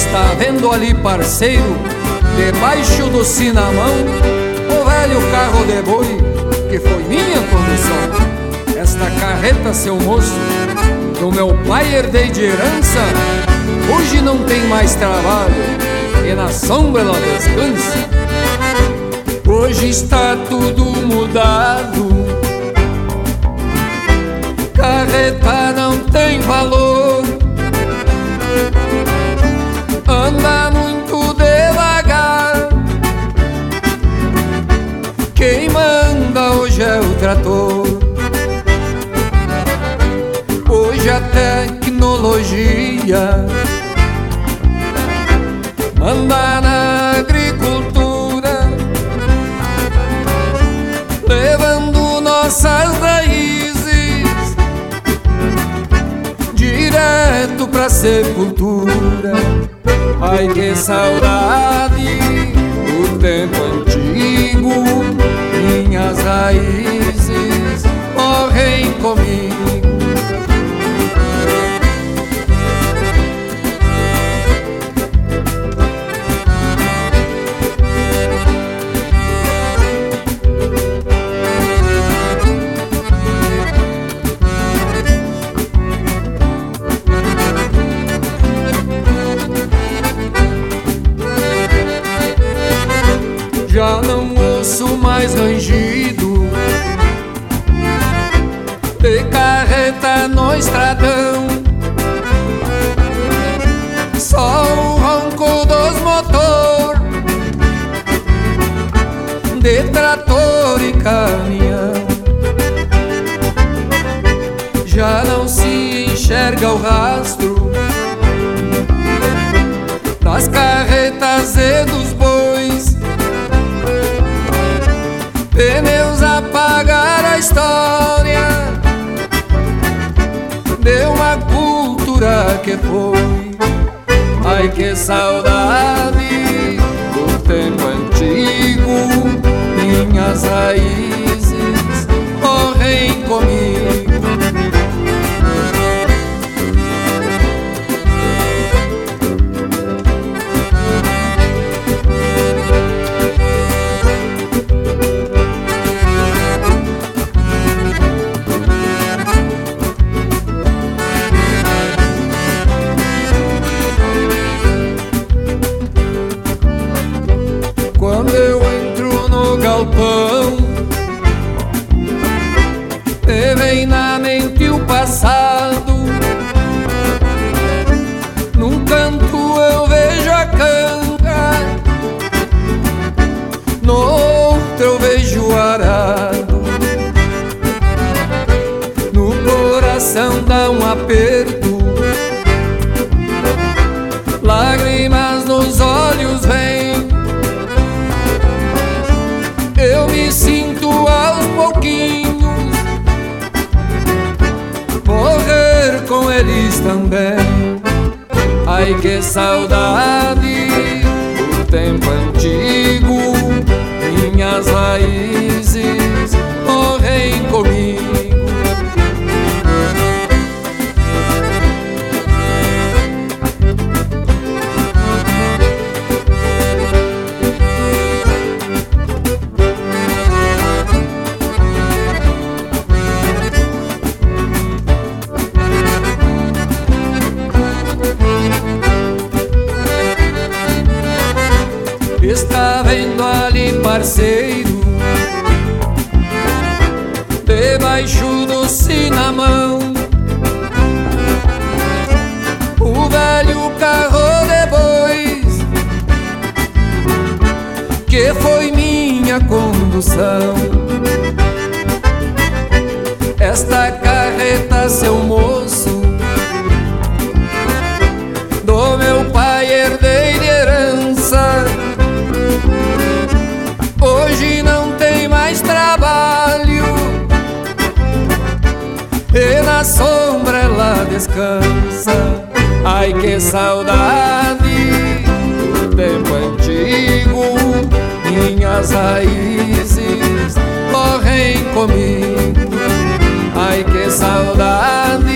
Está vendo ali, parceiro, debaixo do cinamão, o velho carro de boi que foi minha condução. Esta carreta, seu moço, do meu pai herdei de herança, hoje não tem mais trabalho e na sombra ela descansa. Hoje está tudo mudado, carreta não tem valor, anda muito devagar. Quem manda hoje é o trator. Hoje a tecnologia manda na agricultura, levando nossas raízes direto pra sepultura. Ai, que saudade do tempo antigo, minhas raízes morrem comigo. Já não ouço mais rangido de carreta no estradão, só o ronco dos motor de trator e caminhão. Já não se enxerga o rastro das carretas e dos bois, pneus apagaram a história de uma cultura que foi. Ai, que saudade do tempo antigo, minhas raízes morrem comigo. Quando eu entro no galpão, me vem na mente o passado. Num canto eu vejo a canga, no outro eu vejo o arado. No coração dá um aperto, lágrimas nos olhos vêm. Eu me sinto aos pouquinhos morrer com eles também. Ai, que saudade do tempo antigo, minhas raízes morrem comigo. Está vendo ali, parceiro, debaixo do cinamão, o velho carro de bois que foi minha condução. Esta carreta, seu moço, do meu pai herdei de herança, hoje não tem mais trabalho e na sombra ela descansa. Ai, que saudade do tempo antigo, minhas raízes morrem comigo. Ai, que saudade